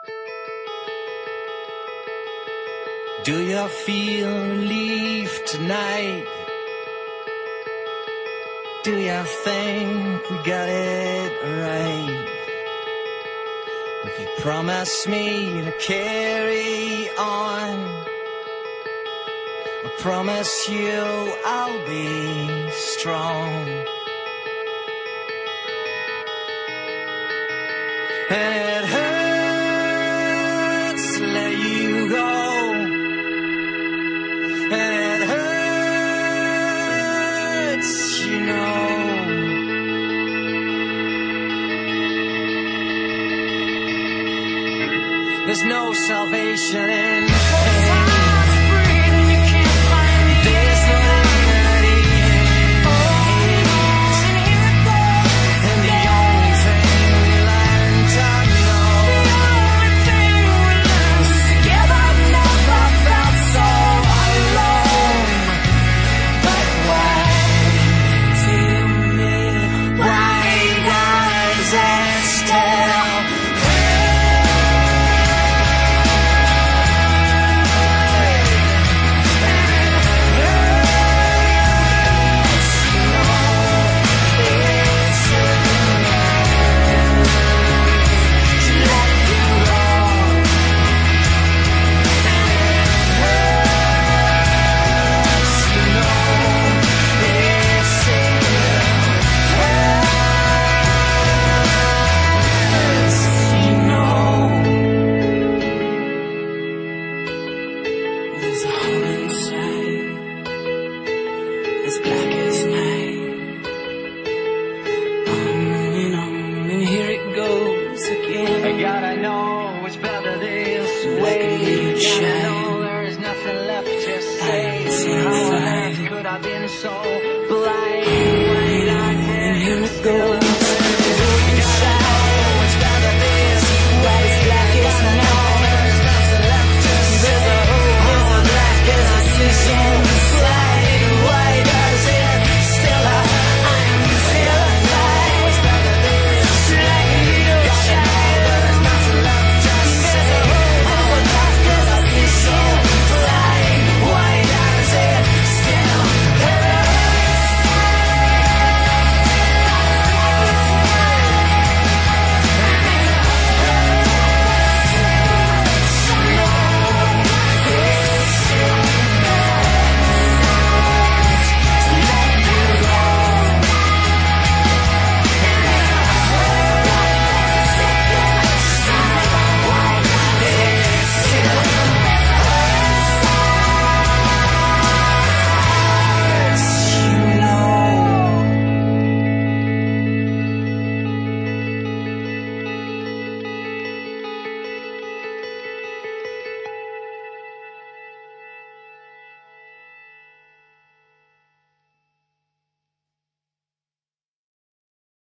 Do you feel relief tonight? Do you think we got it right? If you promise me to carry on, I promise you I'll be strong. And it hurts to let you go, and it hurts, you know. There's no salvation in pain. There's no dignity in hate. And the only thing we learned to know is together never felt so alone. But why, tell me, why does it still so